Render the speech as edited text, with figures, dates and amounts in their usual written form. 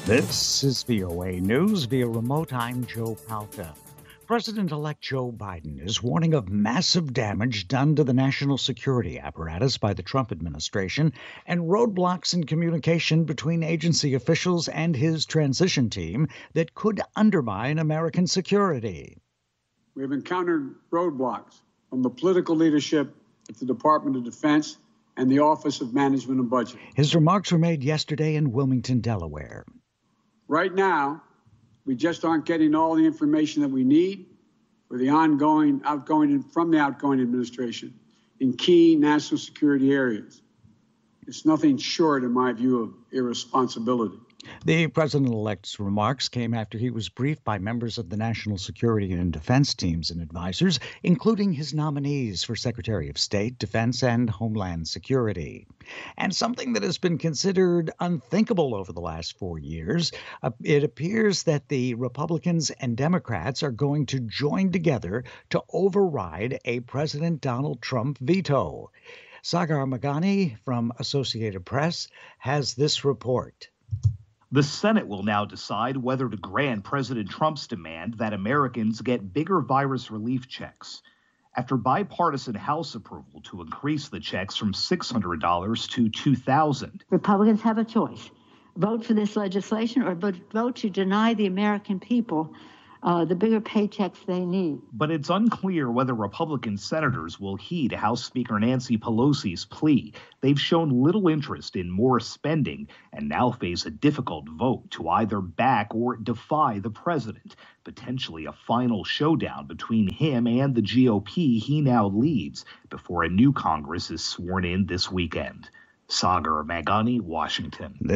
This is VOA News via remote. I'm Joe Palca. President-elect Joe Biden is warning of massive damage done to the national security apparatus by the Trump administration and roadblocks in communication between agency officials and his transition team that could undermine American security. We have encountered roadblocks from the political leadership at the Department of Defense and the Office of Management and Budget. His remarks were made yesterday in Wilmington, Delaware. Right now, we just aren't getting all the information that we need for the outgoing administration in key national security areas. It's nothing short, in my view, of irresponsibility. The president-elect's remarks came after he was briefed by members of the national security and defense teams and advisors, including his nominees for Secretary of State, Defense, and Homeland Security. And something that has been considered unthinkable over the last 4 years, it appears that the Republicans and Democrats are going to join together to override a President Donald Trump veto. Sagar Meghani from Associated Press has this report. The Senate will now decide whether to grant President Trump's demand that Americans get bigger virus relief checks. After bipartisan House approval to increase the checks from $600 to $2,000. Republicans have a choice. Vote for this legislation or vote to deny the American people the bigger paychecks they need. But it's unclear whether Republican senators will heed House Speaker Nancy Pelosi's plea. They've shown little interest in more spending and now face a difficult vote to either back or defy the president, potentially a final showdown between him and the GOP he now leads before a new Congress is sworn in this weekend. Sagar Meghani, Washington.